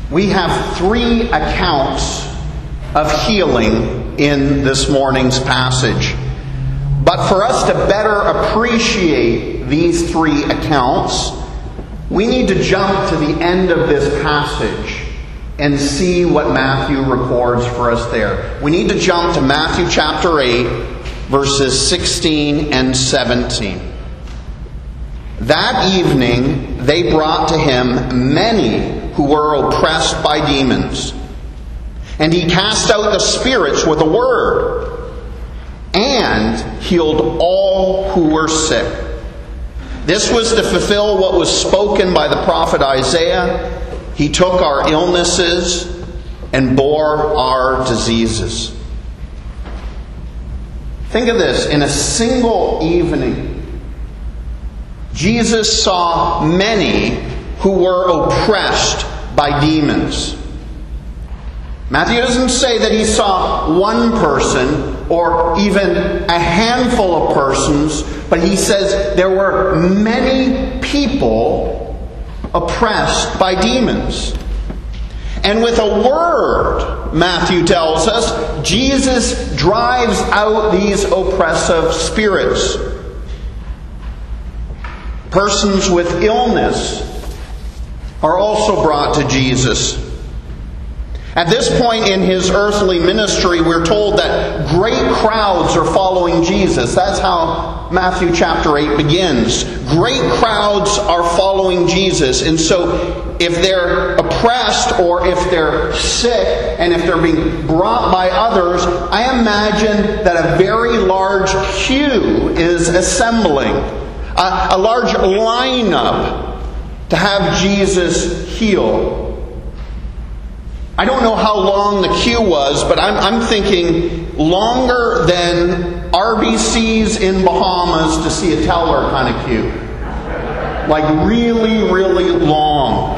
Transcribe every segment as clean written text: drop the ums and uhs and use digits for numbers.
We have three accounts of healing in this morning's passage. But for us to better appreciate these three accounts, we need to jump to the end of this passage and see what Matthew records for us there. We need to jump to Matthew chapter 8, verses 16 and 17. That evening they brought to him many who were oppressed by demons, and he cast out the spirits with a word, and healed all who were sick. This was to fulfill what was spoken by the prophet Isaiah. He took our illnesses and bore our diseases. Think of this. In a single evening, Jesus saw many who were oppressed by demons. Matthew doesn't say that he saw one person or even a handful of persons, but he says there were many people oppressed by demons. And with a word, Matthew tells us, Jesus drives out these oppressive spirits. Persons with illness are also brought to Jesus. At this point in his earthly ministry, we're told that great crowds are following Jesus. That's how Matthew chapter 8 begins. Great crowds are following Jesus. And so if they're oppressed or if they're sick and if they're being brought by others, I imagine that a very large queue is assembling. A large lineup to have Jesus heal. I don't know how long the queue was, but I'm thinking longer than RBC's in Bahamas to see a teller kind of queue. Like really, really long.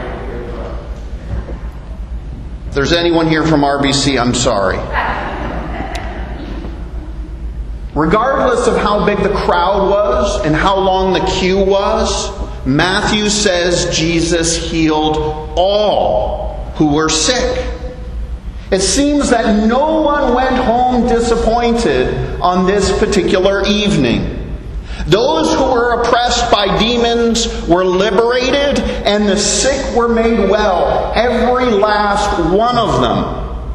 If there's anyone here from RBC, I'm sorry. Regardless of how big the crowd was and how long the queue was, Matthew says Jesus healed all who were sick. It seems that no one went home disappointed on this particular evening. Those who were oppressed by demons were liberated, and the sick were made well, every last one of them.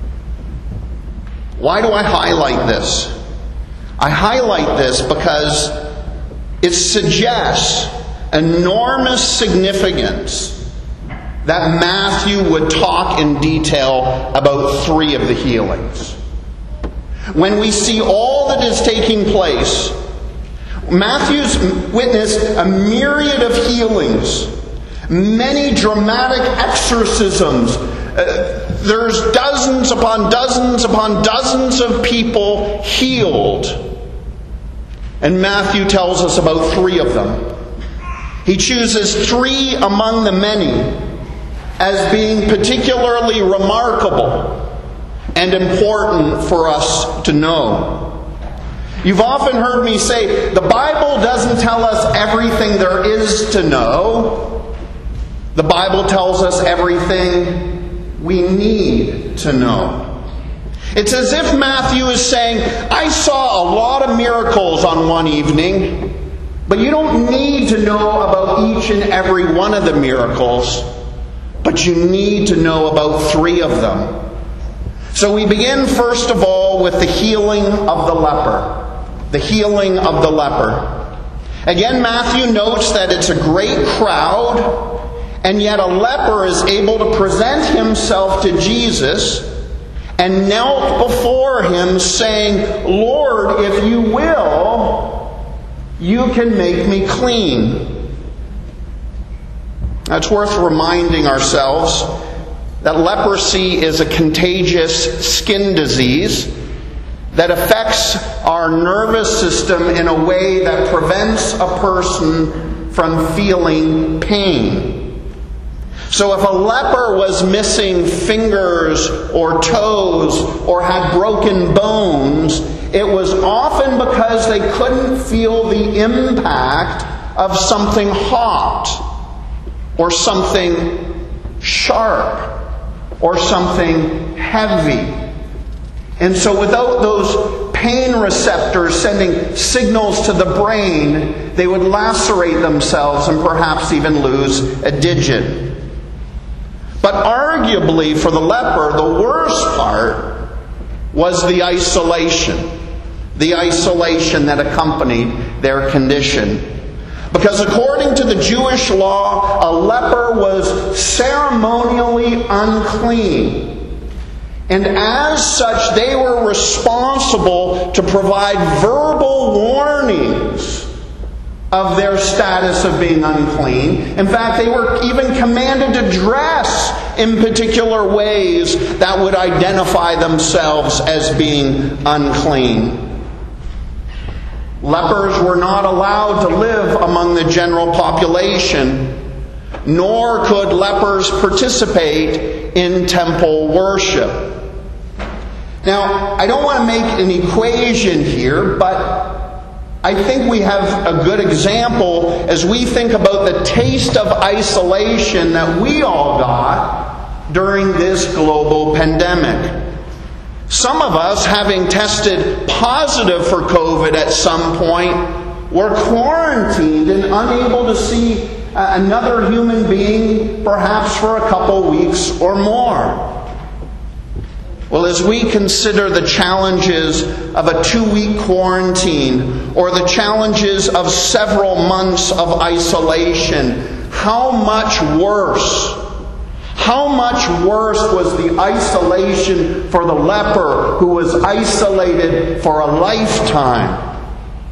Why do I highlight this? I highlight this because it suggests enormous significance that Matthew would talk in detail about three of the healings. When we see all that is taking place, Matthew's witnessed a myriad of healings, many dramatic exorcisms. There's dozens upon dozens of people healed. And Matthew tells us about three of them. He chooses three among the many as being particularly remarkable and important for us to know. You've often heard me say, the Bible doesn't tell us everything there is to know. The Bible tells us everything we need to know. It's as if Matthew is saying, I saw a lot of miracles on one evening, but you don't need to know about each and every one of the miracles. But you need to know about three of them. So we begin first of all with the healing of the leper. The healing of the leper. Again, Matthew notes that it's a great crowd, and yet a leper is able to present himself to Jesus and knelt before him saying, Lord, if you will, you can make me clean. Now, it's worth reminding ourselves that leprosy is a contagious skin disease that affects our nervous system in a way that prevents a person from feeling pain. So if a leper was missing fingers or toes or had broken bones, it was often because they couldn't feel the impact of something hot or something sharp, or something heavy. And so without those pain receptors sending signals to the brain, they would lacerate themselves and perhaps even lose a digit. But arguably for the leper, the worst part was the isolation that accompanied their condition. Because according to the Jewish law, a leper was ceremonially unclean. And as such, they were responsible to provide verbal warnings of their status of being unclean. In fact, they were even commanded to dress in particular ways that would identify themselves as being unclean. Lepers were not allowed to live among the general population, nor could lepers participate in temple worship. Now, I don't want to make an equation here, but I think we have a good example as we think about the taste of isolation that we all got during this global pandemic. Some of us, having tested positive for COVID at some point, were quarantined and unable to see another human being perhaps for a couple weeks or more. Well, as we consider the challenges of a 2-week quarantine or the challenges of several months of isolation, how much worse was the isolation for the leper who was isolated for a lifetime?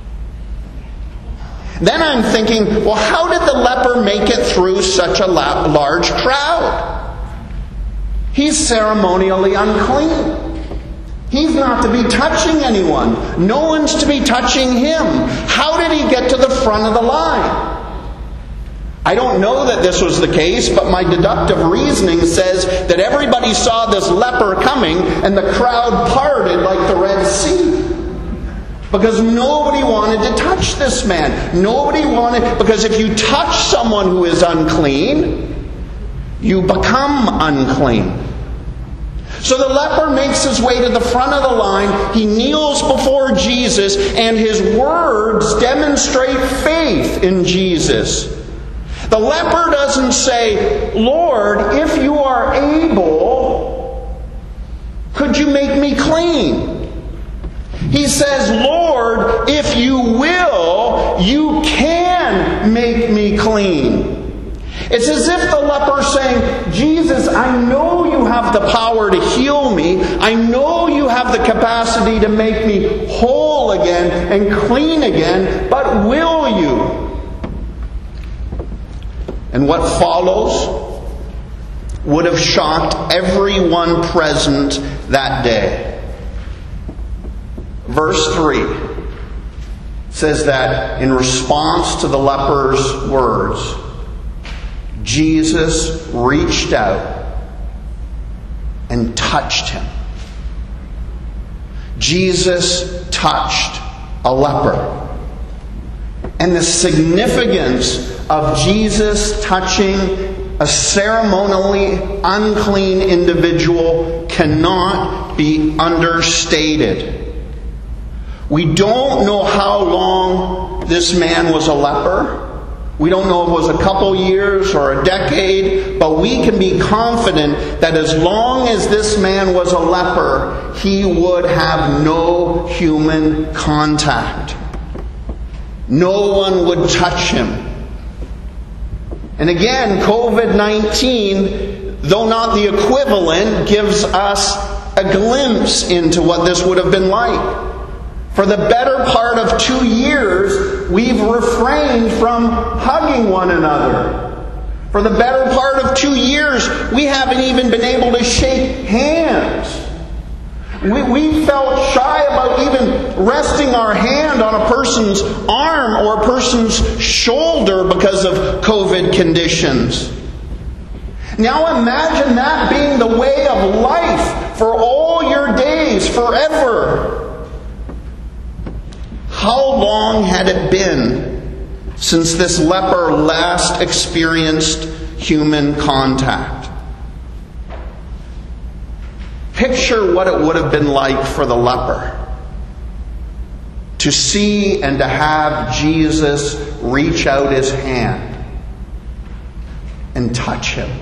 Then I'm thinking, well, how did the leper make it through such a large crowd? He's ceremonially unclean. He's not to be touching anyone. No one's to be touching him. How did he get to the front of the line? I don't know that this was the case, but my deductive reasoning says that everybody saw this leper coming and the crowd parted like the Red Sea. Because nobody wanted to touch this man. Because if you touch someone who is unclean, you become unclean. So the leper makes his way to the front of the line. He kneels before Jesus, and his words demonstrate faith in Jesus. The leper doesn't say, "Lord, if you are able, could you make me clean?" He says, "Lord, if you will, you can make me clean." It's as if the leper saying, "Jesus, I know you have the power to heal me. I know you have the capacity to make me whole again and clean again, but will you?" And what follows would have shocked everyone present that day. Verse 3 says that in response to the leper's words, Jesus reached out and touched him. Jesus touched a leper. And the significance of Jesus touching a ceremonially unclean individual cannot be understated. We don't know how long this man was a leper. We don't know if it was a couple years or a decade, but we can be confident that as long as this man was a leper, he would have no human contact. No one would touch him. And again, COVID-19, though not the equivalent, gives us a glimpse into what this would have been like. For the better part of 2 years, we've refrained from hugging one another. For the better part of 2 years, we haven't even been able to shake hands. We felt shy about even resting our hand on a person's arm or a person's shoulder because of COVID conditions. Now imagine that being the way of life for all your days, forever. How long had it been since this leper last experienced human contact? Picture what it would have been like for the leper to see and to have Jesus reach out his hand and touch him.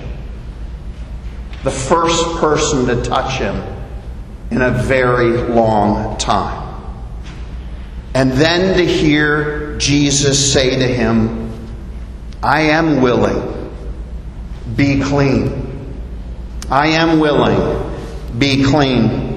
The first person to touch him in a very long time. And then to hear Jesus say to him, I am willing, be clean. I am willing, be clean.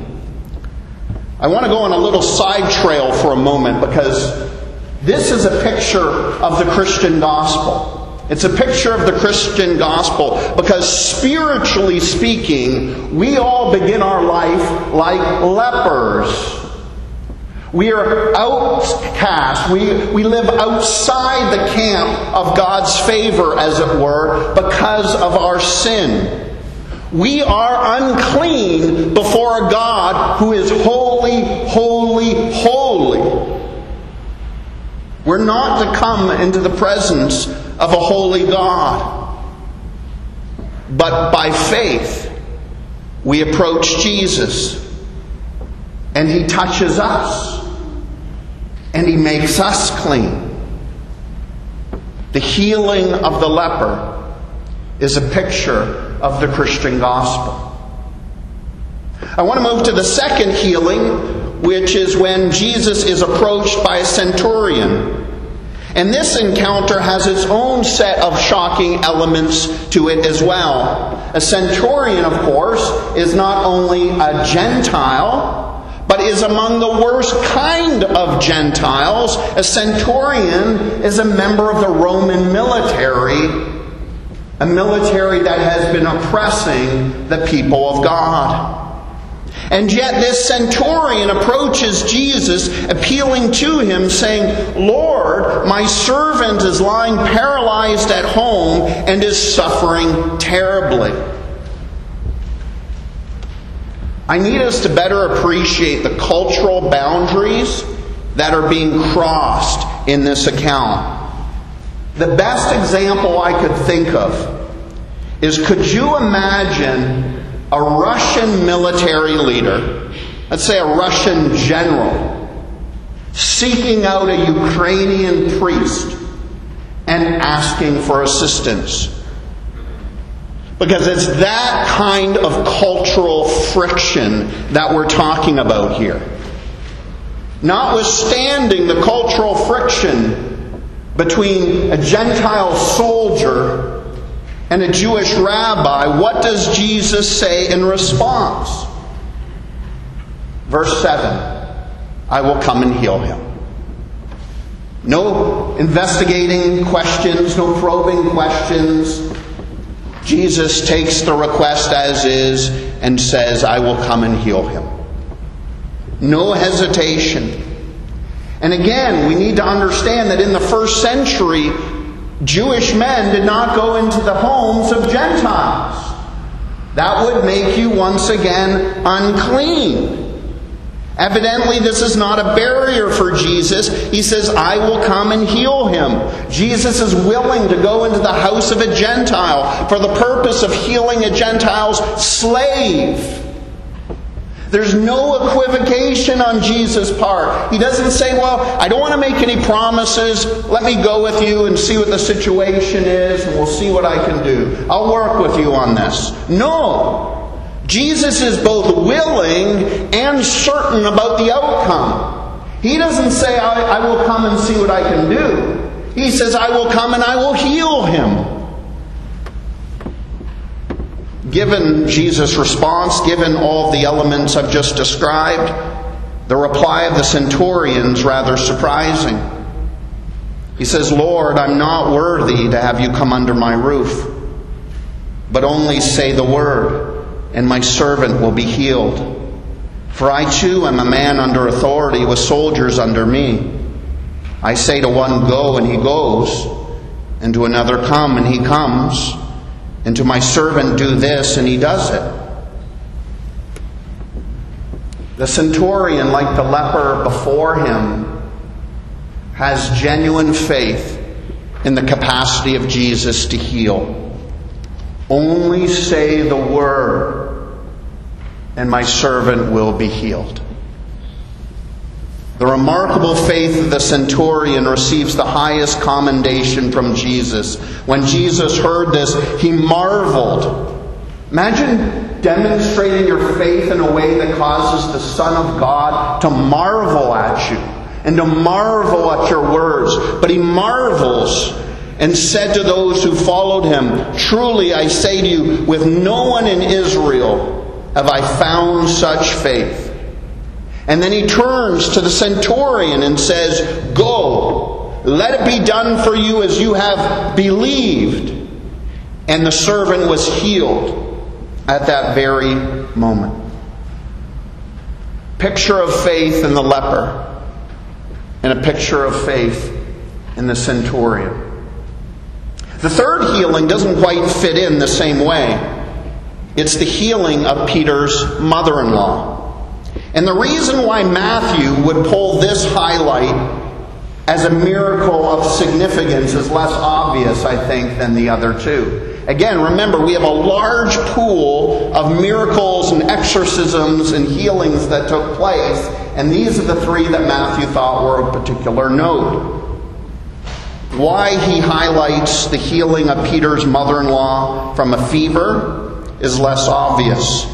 I want to go on a little side trail for a moment because this is a picture of the Christian gospel. It's a picture of the Christian gospel because spiritually speaking, we all begin our life like lepers. We are outcast. We live outside the camp of God's favor, as it were, because of our sin. We are unclean before a God who is holy, holy, holy. We're not to come into the presence of a holy God. But by faith, we approach Jesus. And He touches us. And He makes us clean. The healing of the leper is a picture of the Christian gospel. I want to move to the second healing, which is when Jesus is approached by a centurion. And this encounter has its own set of shocking elements to it as well. A centurion, of course, is not only a Gentile, but is among the worst kind of Gentiles. A centurion is a member of the Roman military, a military that has been oppressing the people of God. And yet this centurion approaches Jesus, appealing to him, saying, Lord, my servant is lying paralyzed at home and is suffering terribly. I need us to better appreciate the cultural boundaries that are being crossed in this account. The best example I could think of is, could you imagine a Russian military leader, let's say a Russian general, seeking out a Ukrainian priest and asking for assistance? Because it's that kind of cultural friction that we're talking about here. Notwithstanding the cultural friction between a Gentile soldier and a Jewish rabbi, what does Jesus say in response? Verse 7, I will come and heal him. No investigating questions, no probing questions. Jesus takes the request as is and says, I will come and heal him. No hesitation. And again, we need to understand that in the first century, Jewish men did not go into the homes of Gentiles. That would make you once again unclean. Evidently, this is not a barrier for Jesus. He says, I will come and heal him. Jesus is willing to go into the house of a Gentile for the purpose of healing a Gentile's slave. There's no equivocation on Jesus' part. He doesn't say, well, I don't want to make any promises. Let me go with you and see what the situation is, and we'll see what I can do. I'll work with you on this. No. Jesus is both willing and certain about the outcome. He doesn't say, I will come and see what I can do. He says, I will come and I will heal him. Given Jesus' response, given all the elements I've just described, the reply of the centurion is rather surprising. He says, Lord, I'm not worthy to have you come under my roof, but only say the word, and my servant will be healed. For I too am a man under authority with soldiers under me. I say to one, go, and he goes, and to another, come, and he comes, and to my servant, do this, and he does it. The centurion, like the leper before him, has genuine faith in the capacity of Jesus to heal. Only say the word, and my servant will be healed. The remarkable faith of the centurion receives the highest commendation from Jesus. When Jesus heard this, he marveled. Imagine demonstrating your faith in a way that causes the Son of God to marvel at you and to marvel at your words. But he marvels and said to those who followed him, "Truly I say to you, with no one in Israel have I found such faith." And then he turns to the centurion and says, "Go, let it be done for you as you have believed." And the servant was healed at that very moment. Picture of faith in the leper and a picture of faith in the centurion. The third healing doesn't quite fit in the same way. It's the healing of Peter's mother-in-law. And the reason why Matthew would pull this highlight as a miracle of significance is less obvious, I think, than the other two. Again, remember, we have a large pool of miracles and exorcisms and healings that took place, and these are the three that Matthew thought were of particular note. Why he highlights the healing of Peter's mother-in-law from a fever is less obvious.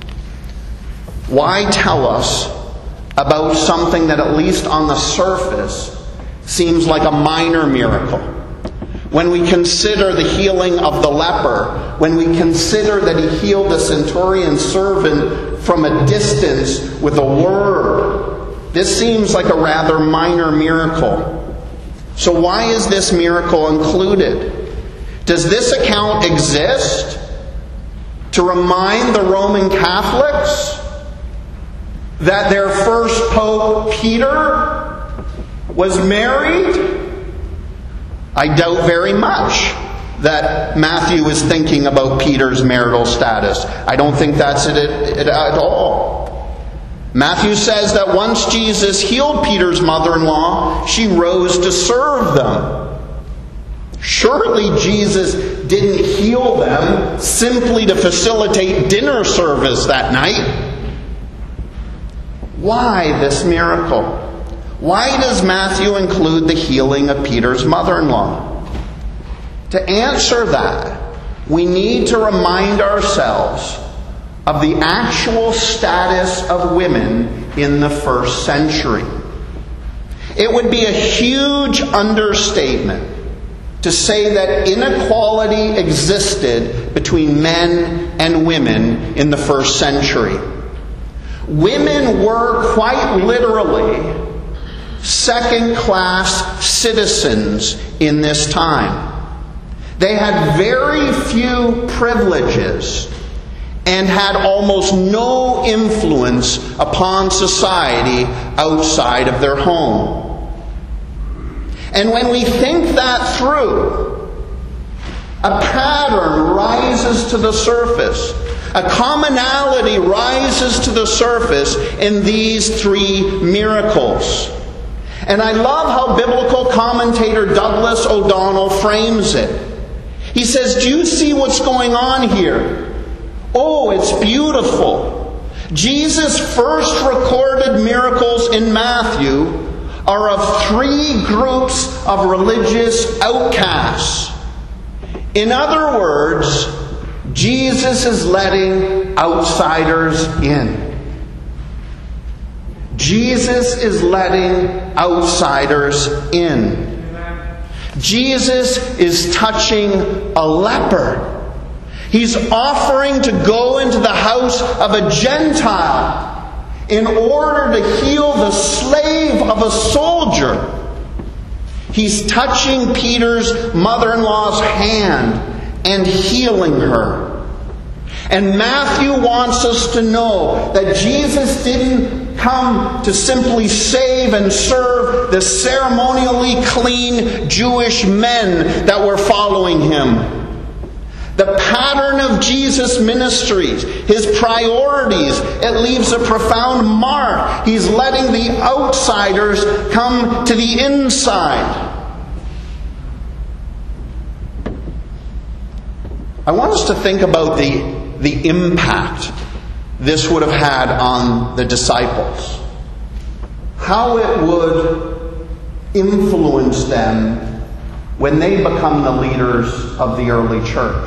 Why tell us about something that, at least on the surface, seems like a minor miracle? When we consider the healing of the leper, when we consider that he healed the centurion's servant from a distance with a word, this seems like a rather minor miracle. So why is this miracle included? Does this account exist to remind the Roman Catholics that their first Pope, Peter, was married? I doubt very much that Matthew is thinking about Peter's marital status. I don't think that's it at all. Matthew says that once Jesus healed Peter's mother-in-law, she rose to serve them. Surely Jesus didn't heal them simply to facilitate dinner service that night. Why this miracle? Why does Matthew include the healing of Peter's mother-in-law? To answer that, we need to remind ourselves of the actual status of women in the first century. It would be a huge understatement to say that inequality existed between men and women in the first century. Women were quite literally second-class citizens in this time. They had very few privileges and had almost no influence upon society outside of their home. And when we think that through, a pattern rises to the surface. A commonality rises to the surface in these three miracles. And I love how biblical commentator Douglas O'Donnell frames it. He says, do you see what's going on here? Oh, it's beautiful. Jesus' first recorded miracles in Matthew are of three groups of religious outcasts. In other words, Jesus is letting outsiders in. Jesus is letting outsiders in. Jesus is touching a leper. He's offering to go into the house of a Gentile in order to heal the slave of a soldier. He's touching Peter's mother-in-law's hand and healing her. And Matthew wants us to know that Jesus didn't come to simply save and serve the ceremonially clean Jewish men that were following him. The pattern of Jesus' ministries, his priorities, it leaves a profound mark. He's letting the outsiders come to the inside. I want us to think about the impact this would have had on the disciples. How it would influence them when they become the leaders of the early church.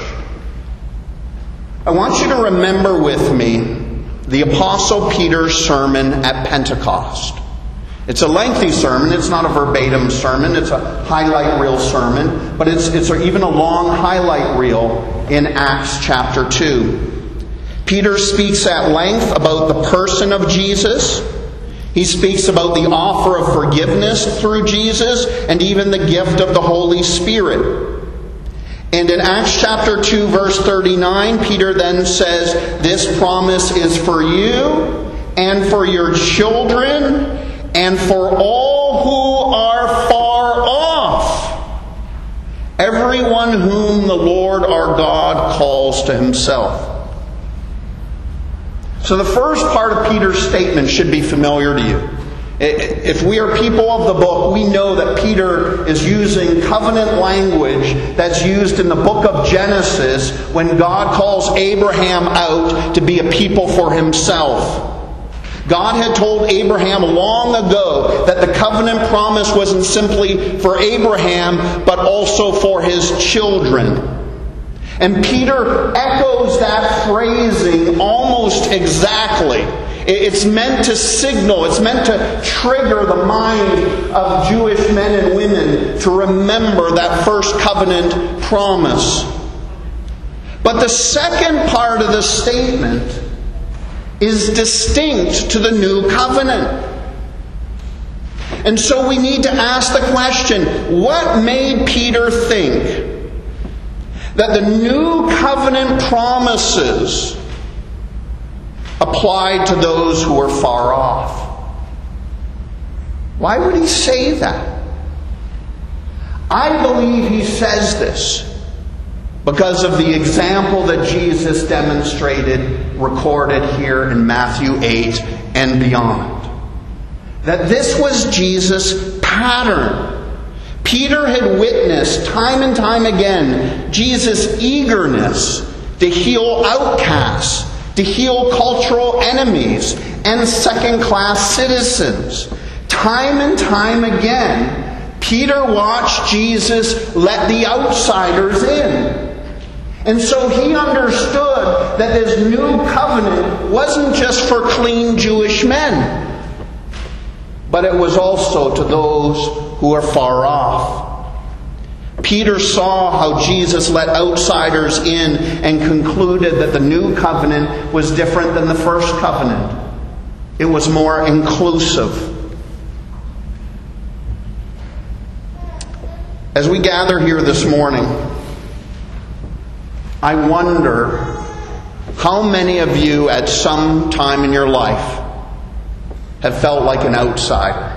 I want you to remember with me the Apostle Peter's sermon at Pentecost. It's a lengthy sermon. It's not a verbatim sermon. It's a highlight reel sermon. But it's even a long highlight reel in Acts chapter 2. Peter speaks at length about the person of Jesus. He speaks about the offer of forgiveness through Jesus and even the gift of the Holy Spirit. And in Acts chapter 2, verse 39, Peter then says, "This promise is for you and for your children and for all who are far off, everyone whom the Lord our God calls to himself." So the first part of Peter's statement should be familiar to you. If we are people of the book, we know that Peter is using covenant language that's used in the book of Genesis when God calls Abraham out to be a people for himself. God had told Abraham long ago that the covenant promise wasn't simply for Abraham, but also for his children. And Peter echoes that phrasing almost exactly. It's meant to signal, it's meant to trigger the mind of Jewish men and women to remember that first covenant promise. But the second part of the statement is distinct to the new covenant. And so we need to ask the question, what made Peter think that the new covenant promises applied to those who are far off? Why would he say that? I believe he says this because of the example that Jesus demonstrated, recorded here in Matthew 8 and beyond. That this was Jesus' pattern. Peter had witnessed time and time again Jesus' eagerness to heal outcasts, to heal cultural enemies and second-class citizens. Time and time again, Peter watched Jesus let the outsiders in. And so he understood that this new covenant wasn't just for clean Jewish men, but it was also to those who are far off. Peter saw how Jesus let outsiders in and concluded that the new covenant was different than the first covenant. It was more inclusive. As we gather here this morning, I wonder how many of you at some time in your life have felt like an outsider.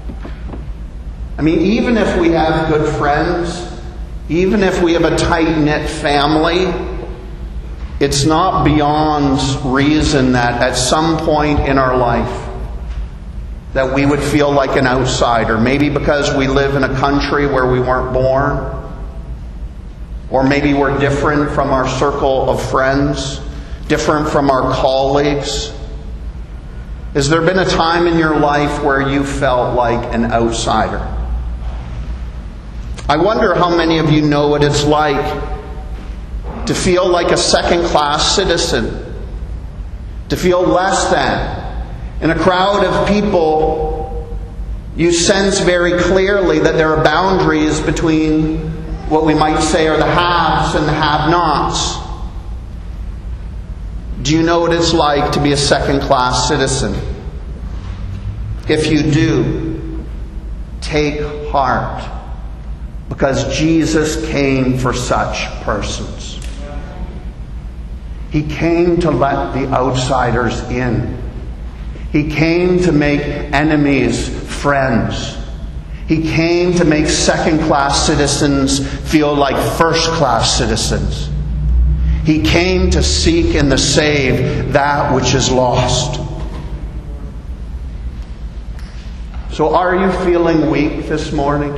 I mean, even if we have good friends, even if we have a tight-knit family, it's not beyond reason that at some point in our life that we would feel like an outsider. Maybe because we live in a country where we weren't born, or maybe we're different from our circle of friends, different from our colleagues. Has there been a time in your life where you felt like an outsider? I wonder how many of you know what it's like to feel like a second-class citizen, to feel less than. In a crowd of people, you sense very clearly that there are boundaries between what we might say are the haves and the have-nots. Do you know what it's like to be a second-class citizen? If you do, take heart, because Jesus came for such persons. He came to let the outsiders in. He came to make enemies friends. He came to make second-class citizens feel like first-class citizens. He came to seek and to save that which is lost. So are you feeling weak this morning?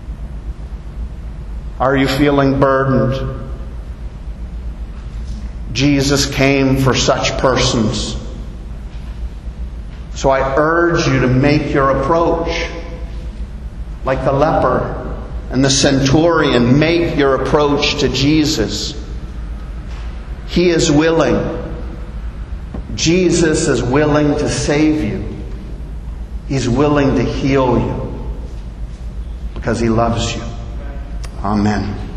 Are you feeling burdened? Jesus came for such persons. So I urge you to make your approach. Like the leper and the centurion, make your approach to Jesus. He is willing. Jesus is willing to save you. He's willing to heal you because He loves you. Amen.